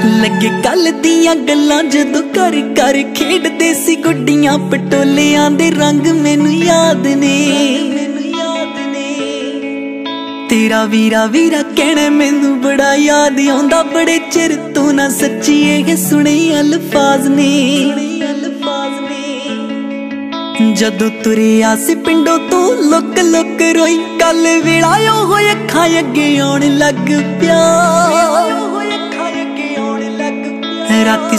लगे कल दियां गल्लां जदों कर कर खेडदे सी गुड्डियां पटोलियां दे रंग मैनू याद ने। तेरा वीरा वीरा कहना मैनू बड़ा याद आउंदा, बड़े चिर तो ना सच्ची ये सुने अल्फाज ने। जदों तुरिया सी पिंडों तो लुक लुक रोई, कल वेला ओह अखां अगे आउण लग पिया। राती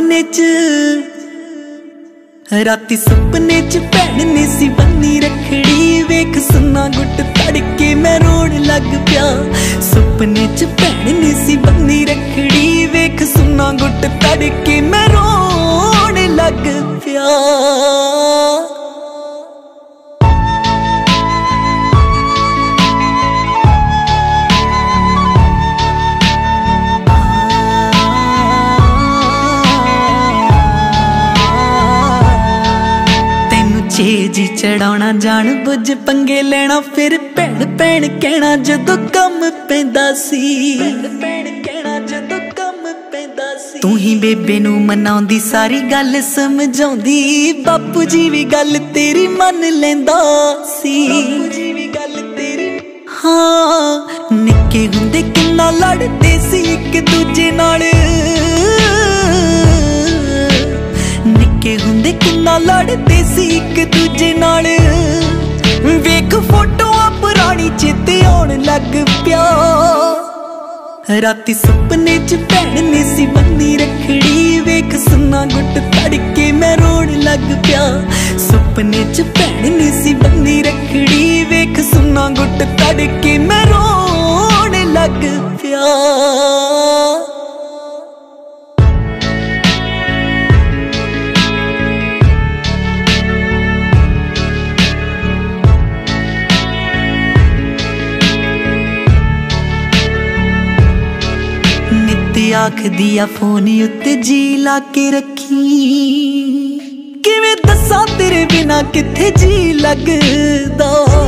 सुपने च भैन ने सी बन्नी रखड़ी, वेख सुन्ना गुट तड़के मैं रोण लग पिया। सुपने च भैन ने सी बन्नी रखड़ी, वेख सुन्ना गुट तड़के मैं रोण लग पिया। जी चढ़ाना जान बुझ पंगे लेना, फिर भैन भैन कहना जदों कम पैंदा सी। तू ही बेबे नू मनाउंदी, सारी गल समझाउंदी, बापू जी भी गल तेरी मन लैंदा सी। हाँ निक्के हुंदे किन्ना लड़दे सी इक दूजे नाल, निक्के हुंदे किन्ना लड़दे सी इक दूजे नाल। वेख फोटोआं पुरानी चेते आउण लग पिया। राती सुपने च भैन ने सी बन्नी रखड़ी, वेख सुन्ना गुट तड़के मैं रोण लग पिया। सुपने च भैन ने सी बन्नी रखड़ी, वेख सुन्ना गुट तड़के मैं रोण लग पिया। आख दिया फोन उत्ते जी ला के रखी, किवें दस्सां तेरे बिना किथे जी लगदा।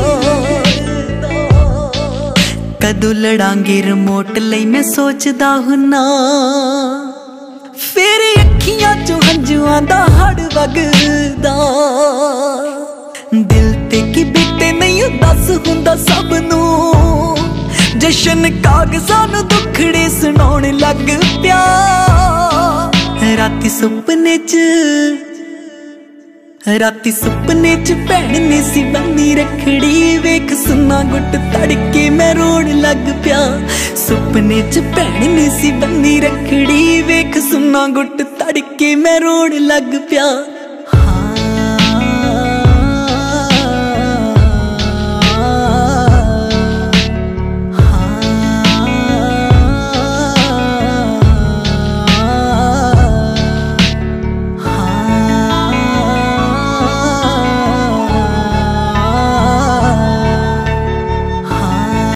कदों लड़ांगे रिमोट लई मैं सोचदा हुन्ना, फिर अखियां चों हंजुआं दा हड़ वगदा। दिल ते की बीते नहीं दस हुंदा सब नूं, जशन कागज़ां नूं दुखड़े सुनाउण लग पिया। राती सुपने च भैन ने सी बन्नी रखड़ी, वेख सुन्ना गुट तड़के मैं रोण लग पिया। सुपने च भैन ने सी बन्नी रखड़ी, वेख सुन्ना गुट तड़के मैं रोण लग पिया।